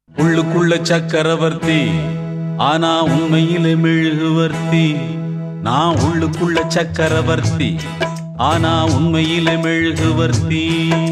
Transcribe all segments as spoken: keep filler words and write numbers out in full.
உள்ளுக்குள்ள சக்கரவர்த்தி ஆனா உண்மையிலே மெழுகுவர்த்தி. நான் உள்ளுக்குள்ள சக்கரவர்த்தி ஆனா உண்மையிலே மெழுகுவர்த்தி.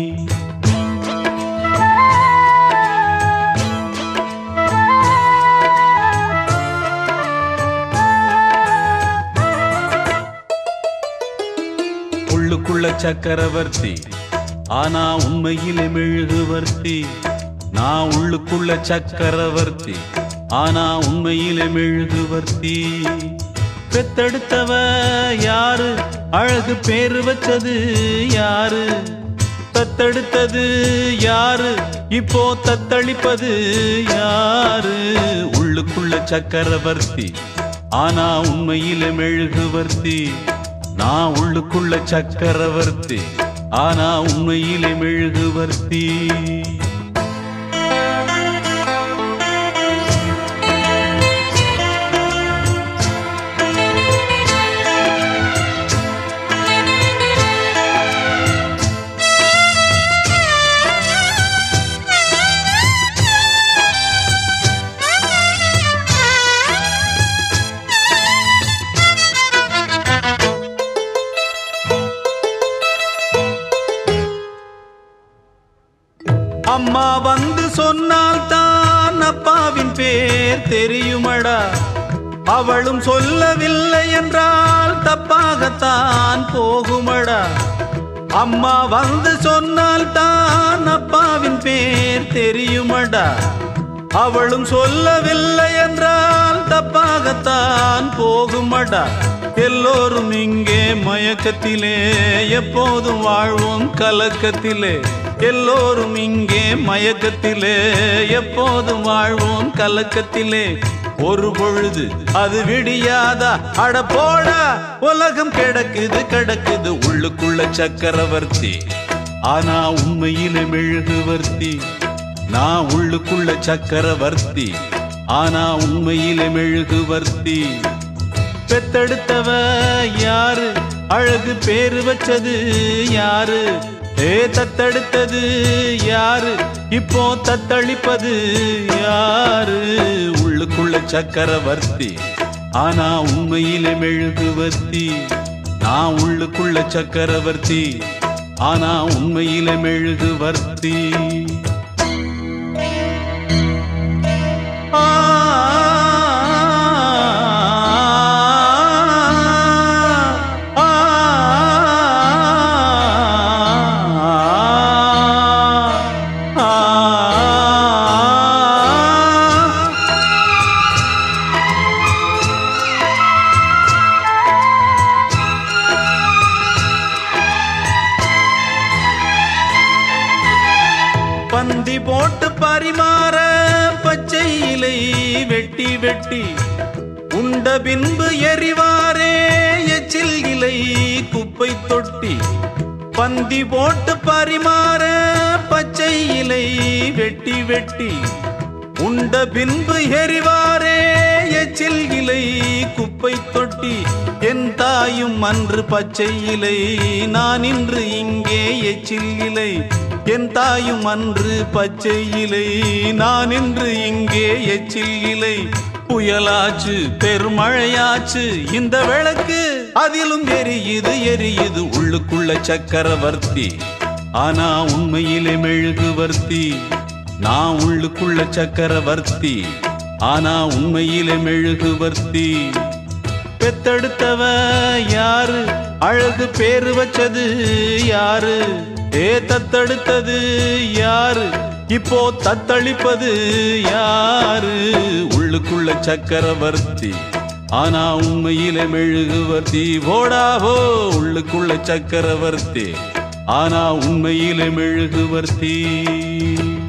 உள்ளுக்குள்ள சக்கரவர்த்தி ஆனா உண்மையிலே மெழுகுவர்த்தி. நான் உள்ளுக்குள்ள சக்கரவர்த்தி ஆனா உண்மையிலே மெழுகுவர்த்தி. பெத்தெடுத்தவ யாரு, அழகு பேரு வச்சது யாரு, தத்தெடுத்தது யாரு, இப்போ தத்தளிப்பது யாரு. உள்ளுக்குள்ள சக்கரவர்த்தி ஆனா உண்மையிலே மெழுகுவர்த்தி. நான் உள்ளுக்குள்ள சக்கரவர்த்தி ஆனா உண்மையிலே மெழுகுவர்த்தி. அம்மா வந்து சொன்னால் தான் அப்பாவின் பேர் தெரியுமடா. அவளும் சொல்லவில்லை என்றால் தப்பாகத்தான் போகுமடா. அம்மா வந்து சொன்னால் தான் அப்பாவின் பேர் தெரியுமடா. அவளும் சொல்லவில்லை என்றால் தப்பாகத்தான் போகுமடா. எல்லோரும் இங்கே மயக்கத்திலே எப்போதும் வாழ்வோம் கலக்கத்திலே. எல்லோரும் இங்கே மயக்கத்திலே எப்போதும் வாழ்வோம் கலக்கத்திலே. ஒரு பொழுது அது விடியாதா, அட போடா உலகம் கிடக்குது கிடக்குது. உள்ளுக்குள்ள சக்கரவர்த்தி ஆனா உண்மையிலே மெழுகுவர்த்தி. நான் உள்ளுக்குள்ள சக்கரவர்த்தி ஆனா உண்மையிலே மெழுகுவர்த்தி. பெத்தெடுத்தவ யாரு, அழகு பேரு வச்சது யாரு, ஏ தத்தெடுத்தது யாரு, இப்போ தத்தளிப்பது யாரு. உள்ளுக்குள்ள சக்கரவர்த்தி ஆனா உண்மையிலே மெழுகுவர்த்தி. நான் உள்ளுக்குள்ள சக்கரவர்த்தி ஆனா உண்மையிலே மெழுகுவர்த்தி. பந்தி போட்டு பரிமாற பச்சை இலை வெட்டி வெட்டி உண்ட பின்பு எரிவாரே எச்சில் இலை குப்பை தொட்டி. பந்தி போட்டு பரிமாற பச்சை இலை வெட்டி வெட்டி உண்ட பின்பு எரிவாரே எச்சில் இலை குப்பை தொட்டி. என் தாயும் அன்று பச்சை இலை, நான் இன்று இங்கே எச்சில் இலை. என் தாயும் அன்று பச்சை இலை, நான் இன்று இங்கே எச்சில் இலை. புயலாச்சு பெருமழையாச்சு இந்த விளக்கு அதிலும் எரியுது எரியுது. உள்ளுக்குள்ள சக்கரவர்த்தி ஆனா உண்மையிலே மெழுகுவர்த்தி. நான் உள்ளுக்குள்ள சக்கரவர்த்தி ஆனா உண்மையிலே மெழுகுவர்த்தி. பெத்தெடுத்தவ யாரு, அழகு பேரு வச்சது யாரு, ஏ தத்தெடுத்தது யாரு, இப்போ தத்தளிப்பது யாரு. உள்ளுக்குள்ள சக்கரவர்த்தி ஆனா உண்மையிலே மெழுகுவர்த்தி. போடாவோ உள்ளுக்குள்ள சக்கரவர்த்தி ஆனா உண்மையிலே மெழுகுவர்த்தி.